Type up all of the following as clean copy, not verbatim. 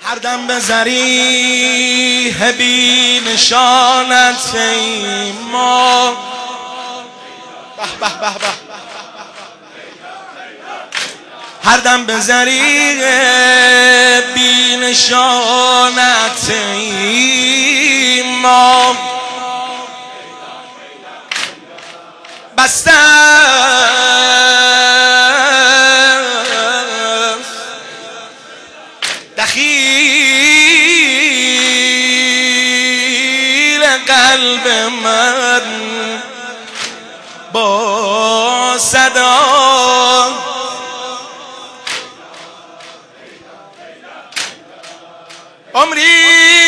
هر دم بذری بی نشانت ای ما. به به به به. هر دم بذری بی نشانت ای ما. بسته دخیل قلب من با صدا. عمری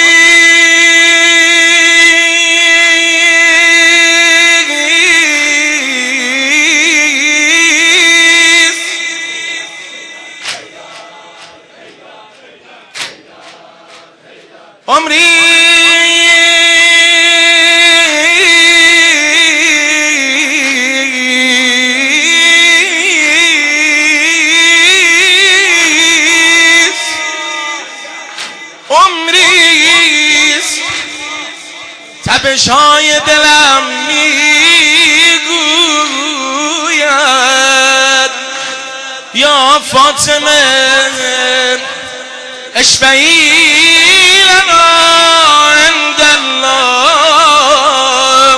عمریست تپش‌های دلم میگوید یا فاطمه اشفعی لنا عند الله.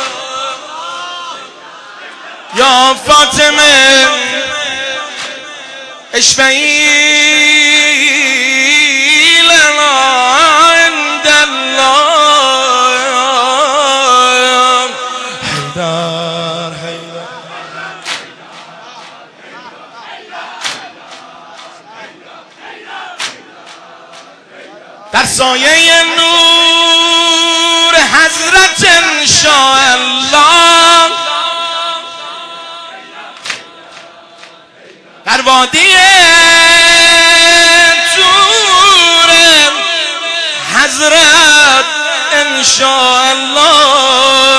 یا فاطمه اشفعی لنا عند الله. حیدر حیدر در سایه نور حضرت انشاءالله در وادی طور حضرت انشاءالله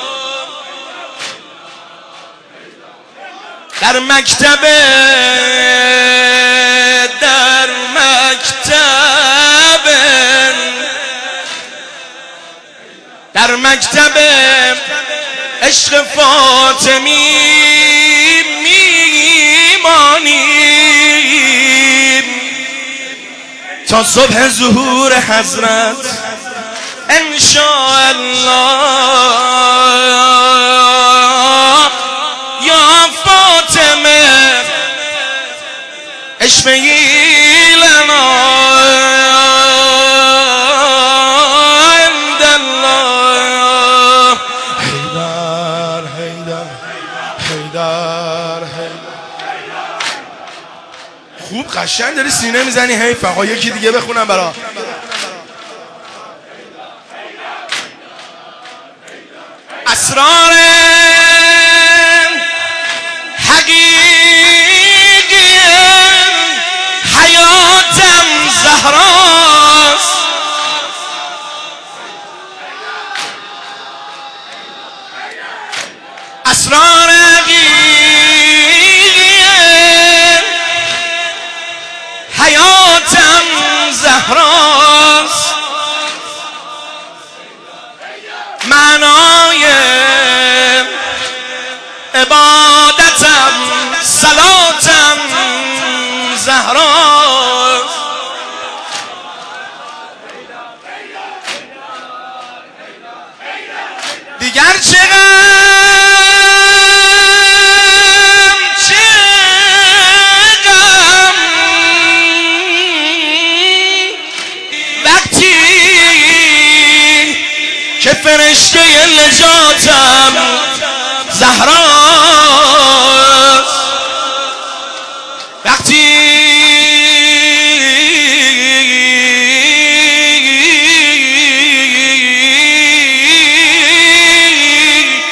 در مکتب عشق فاطمی میمانیم تا صبح ظهور حضرت انشاءالله. یا فاطمه اشفعی لنا عند الله. حیدر حیدر حیدر حیدر. خوب قشنگ داری سینه میزنی. حیفه ها یکی دیگه بخونم برا. اسرار حقیقی حیاتم زهراست. اسرار حقیقی حیاتم زهراست. معنای عبادتم صلاتم زهراست. دیگر چه غم وقتی که فرشته نجاتم زهراست. وقتی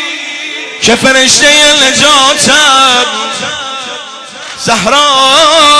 که فرشته نجاتم زهراست.